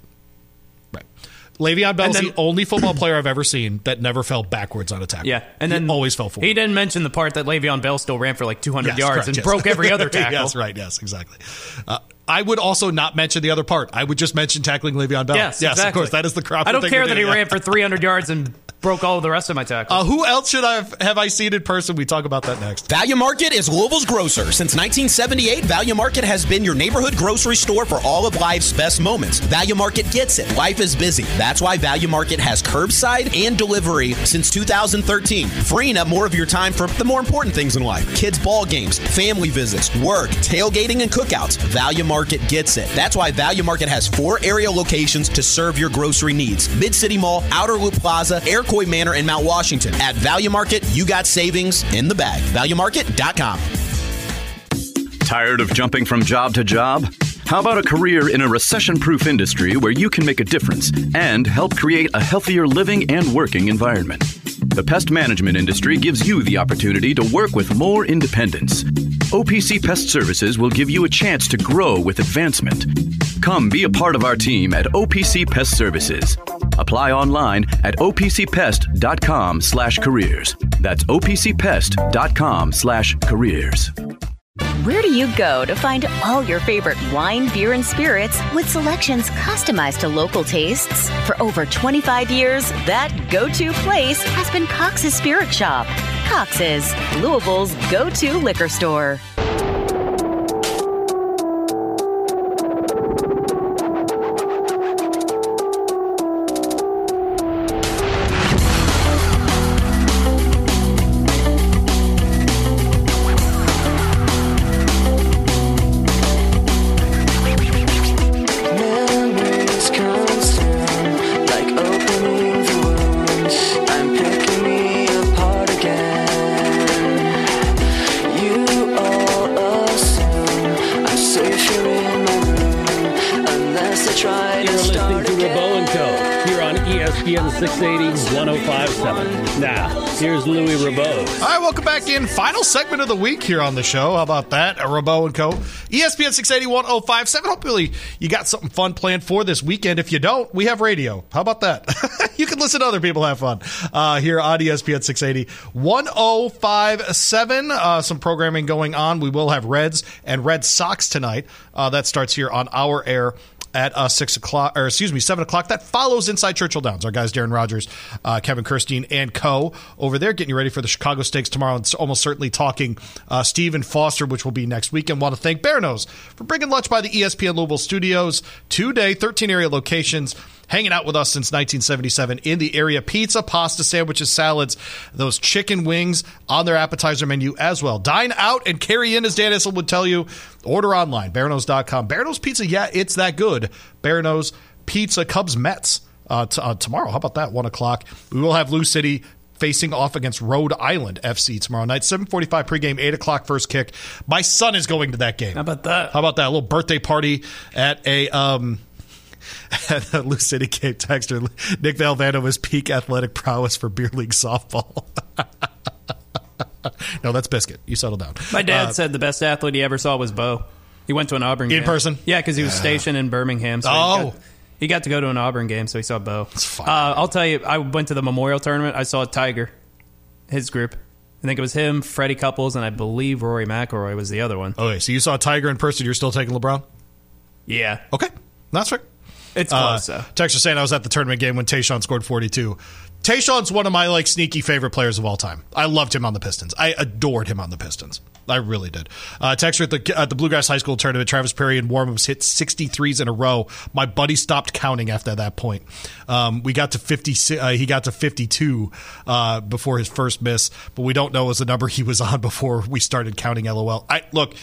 Le'Veon Bell's then, the only football player I've ever seen that never fell backwards on a tackle. Yeah, and then he always fell forward. He didn't mention the part that Le'Veon Bell still ran for like two hundred yes, yards correct, and yes. broke every other tackle. Yes, right, yes, exactly. Uh, I would also not mention the other part. I would just mention tackling Le'Veon Bell. Yes, yes exactly. Of course, that is the crop. I don't thing care to that do, he yeah. ran for three hundred yards and broke all of the rest of my tackles. Uh, who else should I have, have I seen in person? We talk about that next. Value Market is Louisville's grocer. Since nineteen seventy-eight, Value Market has been your neighborhood grocery store for all of life's best moments. Value Market gets it. Life is busy. That's why Value Market has curbside and delivery since two thousand thirteen, freeing up more of your time for the more important things in life. Kids' ball games, family visits, work, tailgating, and cookouts. Value Market gets it. That's why Value Market has four area locations to serve your grocery needs. Mid-City Mall, Outer Loop Plaza, Iroquois Manor, and Mount Washington. At Value Market, you got savings in the bag. value market dot com. Tired of jumping from job to job? How about a career in a recession-proof industry where you can make a difference and help create a healthier living and working environment? The pest management industry gives you the opportunity to work with more independence. O P C Pest Services will give you a chance to grow with advancement. Come be a part of our team at O P C Pest Services. Apply online at O P C pest dot com slash careers. That's O P C pest dot com slash careers. Where do you go to find all your favorite wine, beer, and spirits with selections customized to local tastes? For over twenty-five years, that go-to place has been Cox's Spirit Shop. Cox's, Louisville's go-to liquor store. six eighty, one oh five point seven. Now, here's Louis Rabeau. All right, welcome back in. Final segment of the week here on the show. How about that? Rabeau and Co. E S P N six eighty, one oh five point seven. Hopefully you got something fun planned for this weekend. If you don't, we have radio. How about that? You can listen to other people have fun uh, here on E S P N six eighty, one oh five point seven. Uh, some programming going on. We will have Reds and Red Sox tonight. Uh, that starts here on our air at uh, six o'clock, or excuse me, seven o'clock. That follows Inside Churchill Downs. Our guys, Darren Rogers, uh, Kevin Kirstein, and Co. over there, getting you ready for the Chicago Stakes tomorrow. And almost certainly talking uh, Stephen Foster, which will be next week. And want to thank Bear Nose for bringing lunch by the E S P N Louisville studios today. thirteen area locations. Hanging out with us since nineteen seventy-seven in the area. Pizza, pasta, sandwiches, salads, those chicken wings on their appetizer menu as well. Dine out and carry in, as Dan Issel would tell you. Order online, bear nose dot com. Bear Nose Pizza, yeah, it's that good. Bear Nose Pizza, Cubs Mets uh, t- uh, tomorrow. How about that? one o'clock. We will have Lou City facing off against Rhode Island F C tomorrow night. seven forty-five pregame, eight o'clock first kick. My son is going to that game. How about that? How about that? A little birthday party at a... Um, At the Lou City game. Texter Nick Valvano was peak athletic prowess for beer league softball. No, that's Biscuit. You settle down. My dad uh, said the best athlete he ever saw was Bo. He went to an Auburn in game. person? Yeah, because he was stationed in Birmingham. So oh. he got, he got to go to an Auburn game, so he saw Bo. It's fine. Uh, I'll tell you, I went to the Memorial Tournament. I saw Tiger, his group. I think it was him, Freddie Couples, and I believe Rory McIlroy was the other one. Okay, so you saw Tiger in person. You're still taking LeBron? Yeah. Okay, that's fair. It's close, uh, though. Texter saying I was at the tournament game when Tayshaun scored forty-two. Tayshaun's one of my like sneaky favorite players of all time. I loved him on the Pistons. I adored him on the Pistons. I really did. Uh, Texter at the at the Bluegrass High School tournament, Travis Perry in warm-ups hit sixty-threes in a row. My buddy stopped counting after that point. Um, we got to fifty. Uh, he got to fifty-two uh, before his first miss, but we don't know was the number he was on before we started counting. L O L. I look.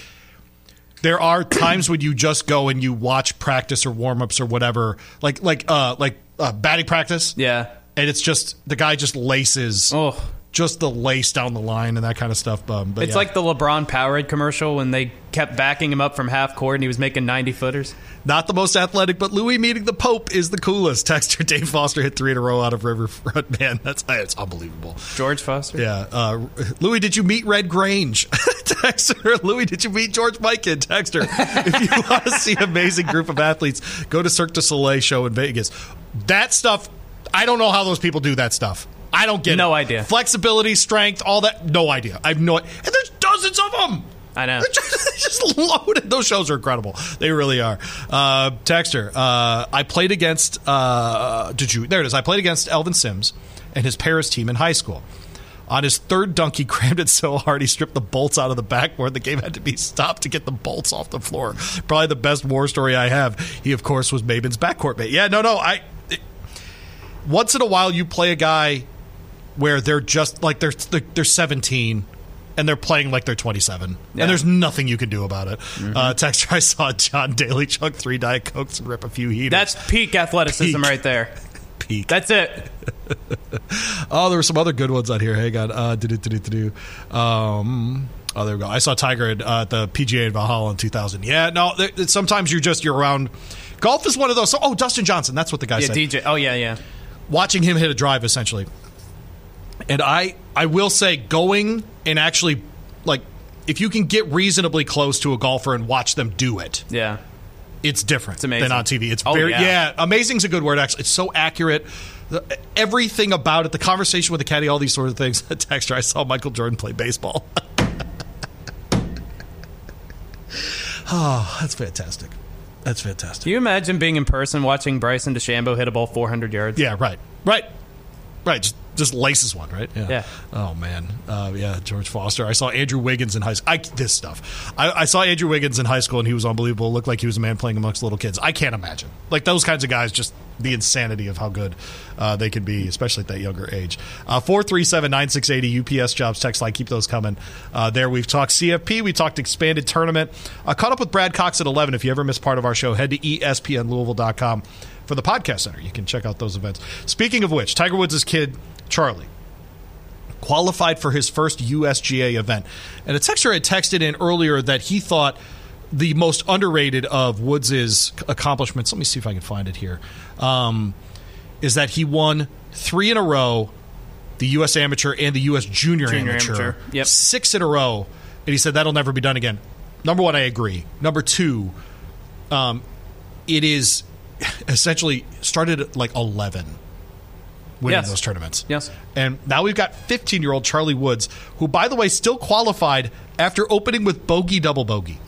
There are times when you just go and you watch practice or warm-ups or whatever, like like uh, like uh, batting practice. Yeah. And it's just, the guy just laces, oh. just the lace down the line and that kind of stuff. Um, but it's yeah. like the LeBron Powerade commercial when they kept backing him up from half court and he was making ninety-footers. Not the most athletic, but Louis meeting the Pope is the coolest. Texter Dave Foster hit three in a row out of Riverfront. Man, that's it's unbelievable. George Foster? Yeah. Uh, Louis, did you meet Red Grange? Texter. Louis, did you meet George Mikan? Texter. If you want to see an amazing group of athletes, go to Cirque du Soleil show in Vegas. That stuff, I don't know how those people do that stuff. I don't get no it. No idea. Flexibility, strength, all that, no idea. I have no idea. And there's dozens of them. I know. They're just, just loaded. Those shows are incredible. They really are. Uh, Texter, uh, I played against, uh, did you, there it is. I played against Elvin Sims and his Paris team in high school. On his third dunk, he crammed it so hard he stripped the bolts out of the backboard. The game had to be stopped to get the bolts off the floor. Probably the best war story I have. He, of course, was Mabin's backcourt mate. Yeah, no, no. I it, once in a while, you play a guy where they're just like they're they're seventeen and they're playing like they're twenty-seven, yeah. And there's nothing you can do about it. Mm-hmm. Uh, Texter, I saw John Daly chug three Diet Cokes and rip a few heaters. That's peak athleticism peak. right there. Peak. That's it. Oh, there were some other good ones on here. Hang on. Uh, do-do-do-do-do. Um, oh, there we go. I saw Tiger at uh, the P G A in Valhalla in two thousand. Yeah, no, there, sometimes you're just, you're around. Golf is one of those. Oh, Dustin Johnson. That's what the guy yeah, said. D J. Oh, yeah, yeah. Watching him hit a drive, essentially. And I, I will say, going and actually, like, if you can get reasonably close to a golfer and watch them do it. Yeah. It's different it's amazing. than on T V. It's oh, very, yeah. yeah, amazing's a good word, actually. It's so accurate. The, everything about it, the conversation with the caddy, all these sort of things. Texter, I saw Michael Jordan play baseball. Oh, that's fantastic. That's fantastic. Can you imagine being in person watching Bryson DeChambeau hit a ball four hundred yards? Yeah, right. Right. Right. Just, just laces one, right? Yeah. yeah. Oh, man. Uh, yeah, George Foster. I saw Andrew Wiggins in high school. I, this stuff. I, I saw Andrew Wiggins in high school, and he was unbelievable. Looked like he was a man playing amongst little kids. I can't imagine. Like, those kinds of guys, just the insanity of how good uh, they can be, especially at that younger age. Uh, four three seven, nine six eight zero U P S Jobs text line. Keep those coming. Uh, there we've talked C F P. We talked expanded tournament. I uh, caught up with Brad Cox at eleven. If you ever missed part of our show, head to E S P N Louisville dot com for the podcast center. You can check out those events. Speaking of which, Tiger Woods' kid, Charlie, qualified for his first U S G A event. And a texter had texted in earlier that he thought the most underrated of Woods' accomplishments, let me see if I can find it here, um, is that he won three in a row, the U S Amateur and the U S Junior, Junior Amateur. Amateur. Yep. Six in a row. And he said that'll never be done again. Number one, I agree. Number two, um, it is essentially started at like eleven winning yes. those tournaments. Yes. And now we've got fifteen-year-old Charlie Woods, who, by the way, still qualified after opening with bogey, double bogey.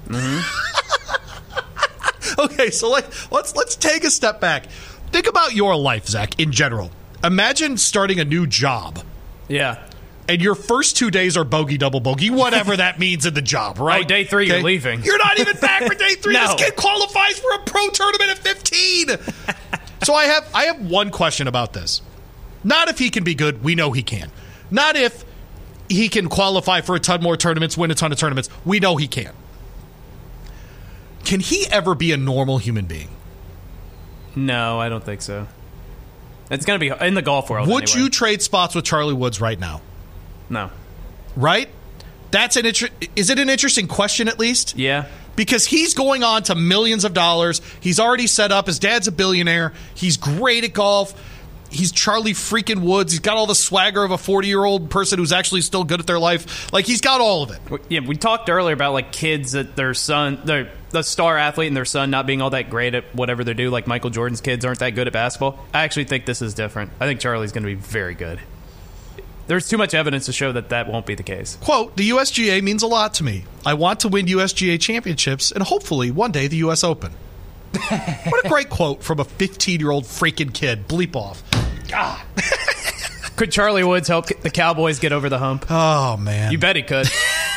Mm-hmm. Okay, so like, let's let's take a step back. Think about your life, Zach, in general. Imagine starting a new job. Yeah. And your first two days are bogey, double bogey, whatever that means in the job, right? Oh, day three, okay? You're leaving. You're not even back for day three. No. This kid qualifies for a pro tournament at fifteen. So I have I have one question about this. Not if he can be good. We know he can. Not if he can qualify for a ton more tournaments, win a ton of tournaments. We know he can. Can he ever be a normal human being? No, I don't think so. It's going to be in the golf world. Would anyway. you trade spots with Charlie Woods right now? No. Right? That's an inter- is it an interesting question at least? Yeah. Because he's going on to millions of dollars. He's already set up. His dad's a billionaire. He's great at golf. He's Charlie freaking Woods. He's got all the swagger of a forty-year-old person who's actually still good at their life. Like, he's got all of it. Yeah, we talked earlier about, like, kids that their son, their the star athlete and their son not being all that great at whatever they do. Like, Michael Jordan's kids aren't that good at basketball. I actually think this is different. I think Charlie's going to be very good. There's too much evidence to show that that won't be the case. Quote, the U S G A means a lot to me. I want to win U S G A championships and hopefully one day the U S Open. What a great quote from a fifteen-year-old freaking kid. Bleep off. God. Could Charlie Woods help the Cowboys get over the hump? Oh, man. You bet he could.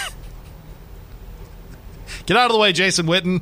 Get out of the way, Jason Witten.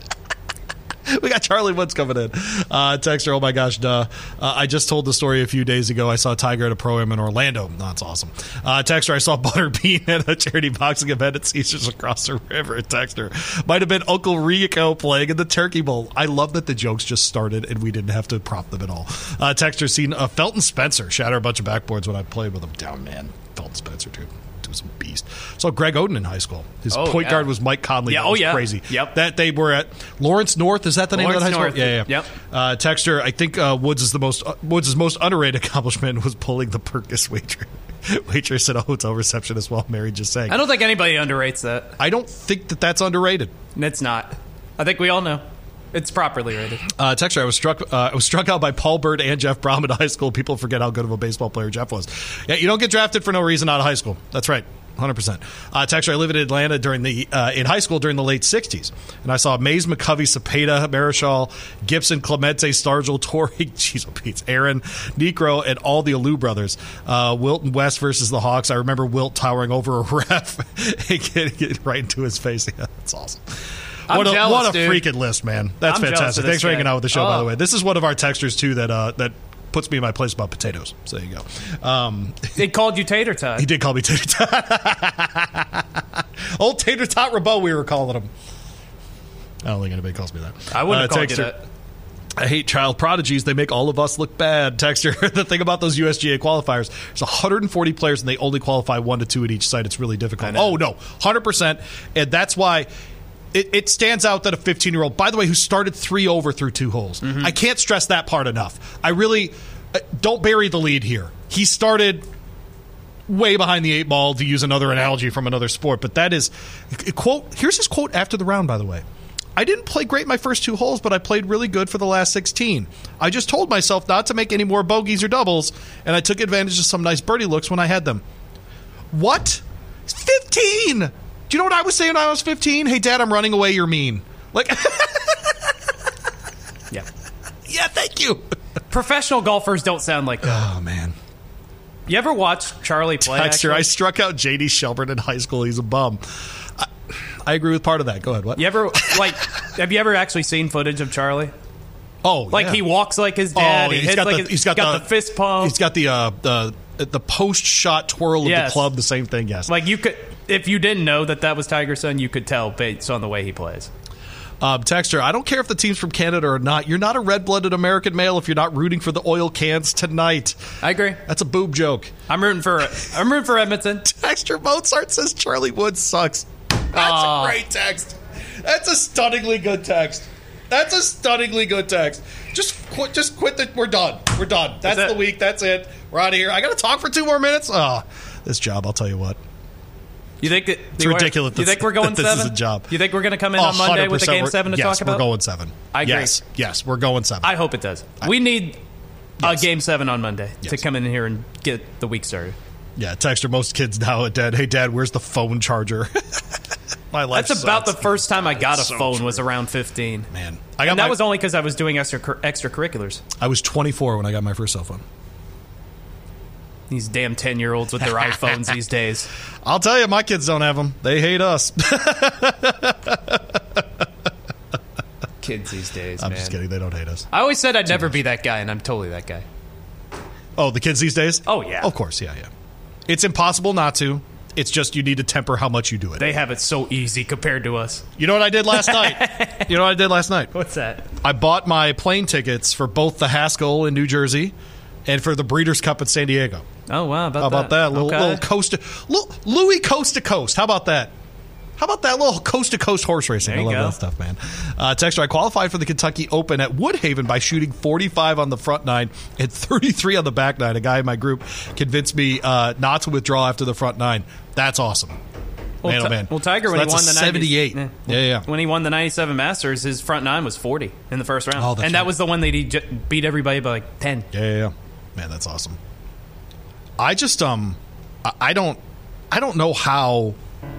We got Charlie Woods coming in. Uh, texter, oh my gosh, duh. Uh, I just told the story a few days ago. I saw Tiger at a pro-am in Orlando. Oh, that's awesome. Uh, texter, I saw Butterbean at a charity boxing event at Caesars across the river. Texter, might have been Uncle Rico playing in the Turkey Bowl. I love that the jokes just started and we didn't have to prop them at all. Uh, texter, seen uh, Felton Spencer shatter a bunch of backboards when I played with him. Down, man. Felton Spencer, dude. Was a beast. So Greg Oden in high school. His oh, point yeah. guard was Mike Conley. Yeah, that oh was yeah, crazy. Yep. That they were at Lawrence North. Is that the Lawrence name of that high North. school? Yeah, yeah. Yep. Uh, Texter, I think uh, Woods is the most uh, Woods' most underrated accomplishment was pulling the Perkins waitress waitress at a hotel receptionist while Mary just sang. I don't think anybody underrates that. I don't think that that's underrated. It's not. I think we all know. It's properly rated. Uh, Texter, I was struck. Uh, I was struck out by Paul Bird and Jeff Brom in high school. People forget how good of a baseball player Jeff was. Yeah, you don't get drafted for no reason out of high school. That's right. one hundred percent. Uh, Texter, I lived in Atlanta during the uh, in high school during the late sixties, and I saw Mays, McCovey, Cepeda, Marichal, Gibson, Clemente, Stargell, Torrey, jeez, oh, Pete, Aaron, Necro, and all the Alou brothers. Uh, Wilt and West versus the Hawks. I remember Wilt towering over a ref and getting it right into his face. Yeah, that's awesome. I'm what a, jealous, what a dude. freaking list, man. That's I'm fantastic. Thanks for guy. hanging out with the show, oh. by the way. This is one of our texters, too, that uh, that puts me in my place about potatoes. So there you go. Um, they called you Tater Tot. He did call me Tater Tot. Old Tater Tot Rabot, we were calling him. I don't think anybody calls me that. I wouldn't have uh, called texter, you that. I hate child prodigies. They make all of us look bad. Texter, the thing about those U S G A qualifiers, there's one hundred forty players and they only qualify one to two at each site. It's really difficult. Oh, no. one hundred percent. And that's why it, it stands out that a fifteen-year-old, by the way, who started three over through two holes. Mm-hmm. I can't stress that part enough. I really uh, don't bury the lead here. He started way behind the eight ball, to use another analogy from another sport. But that is, quote, here's his quote after the round, by the way. I didn't play great my first two holes, but I played really good for the last sixteen. I just told myself not to make any more bogeys or doubles, and I took advantage of some nice birdie looks when I had them. What? fifteen! Do you know what I was saying when I was fifteen? Hey, Dad, I'm running away, you're mean. Like, yeah. Yeah, thank you. Professional golfers don't sound like that. Oh, man. You ever watch Charlie play? Texter, I struck out J D Shelburne in high school. He's a bum. I, I agree with part of that. Go ahead. What? You ever, like, have you ever actually seen footage of Charlie? Oh, like yeah. he walks like his dad. Oh, he he's hits got, like the, his, he's got, got the, the fist pump. He's got the uh, the the post shot twirl of yes. the club. The same thing. Yes. Like you could, if you didn't know that that was Tiger's son, you could tell based on the way he plays. Um, Texter, I don't care if the team's from Canada or not. You're not a red-blooded American male if you're not rooting for the oil cans tonight. I agree. That's a boob joke. I'm rooting for I'm rooting for Edmonton. Texter Mozart says Charlie Woods sucks. That's oh. a great text. That's a stunningly good text. That's a stunningly good text. Just quit. Just quit. The, we're done. We're done. That's the week. That's it. We're out of here. I got to talk for two more minutes. Oh, this job. I'll tell you what. You think that, it's ridiculous? You think we're going this seven? Is a job. You think we're going to come in on Monday with a game seven to yes, talk about? Yes, we're going seven. I agree. Yes, yes, we're going seven. I hope it does. I, we need yes. a game seven on Monday yes. to come in here and get the week started. Yeah, texter. Most kids now at Dad. Hey, Dad, where's the phone charger? My life. That's about sucks. the first time I got That's a so phone true. was around fifteen. Man, I got and that my, was only because I was doing extra extracurriculars. I was twenty-four when I got my first cell phone. These damn ten-year-olds with their iPhones these days. I'll tell you, my kids don't have them. They hate us. Kids these days, I'm man. just kidding. They don't hate us. I always said I'd never be that guy, and I'm totally that guy. Oh, the kids these days? Oh, yeah. Of course, yeah, yeah. It's impossible not to. It's just you need to temper how much you do it. They have it so easy compared to us. You know what I did last night? You know what I did last night? What's that? I bought my plane tickets for both the Haskell in New Jersey and for the Breeders' Cup in San Diego. Oh, wow. About How about that? that? Little, okay. little coast to, little, Louis coast to coast. How about that? How about that little coast to coast horse racing? There I you love go. that stuff, man. Uh, Texter, I qualified for the Kentucky Open at Woodhaven by shooting forty-five on the front nine and thirty-three on the back nine. A guy in my group convinced me uh, not to withdraw after the front nine. That's awesome. Well, man, oh, man. Well, Tiger, so when he that's won a the seventy-eight. ninety, Yeah, yeah. When he won the ninety-seven Masters, his front nine was forty in the first round. Oh, that's and that right. was the one that he j- beat everybody by like ten. Yeah, yeah, yeah. Man, that's awesome. I just um I- I don't I don't know how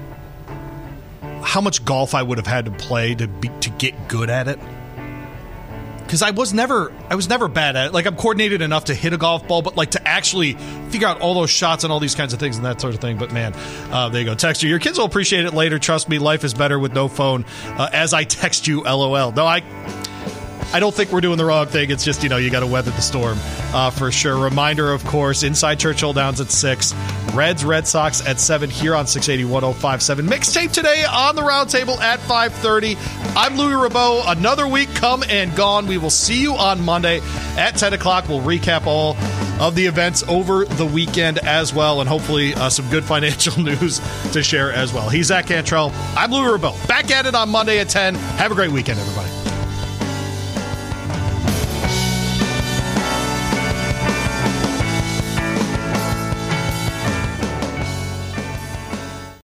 how much golf I would have had to play to be to get good at it. Because I was never I was never bad at it. Like, I'm coordinated enough to hit a golf ball, but like to actually figure out all those shots and all these kinds of things and that sort of thing. But man, uh, there you go. Texter, your kids will appreciate it later. Trust me, life is better with no phone. Uh, as I text you, LOL. No, I I don't think we're doing the wrong thing. It's just, you know, you got to weather the storm uh, for sure. Reminder, of course, Inside Churchill Downs at six. Reds, Red Sox at seven here on six eighty, one oh five point seven. Mixtape today on the Roundtable at five thirty. I'm Louis Rabeau. Another week come and gone. We will see you on Monday at ten o'clock. We'll recap all of the events over the weekend as well, and hopefully uh, some good financial news to share as well. He's Zach Cantrell. I'm Louis Rabeau. Back at it on Monday at ten. Have a great weekend, everybody.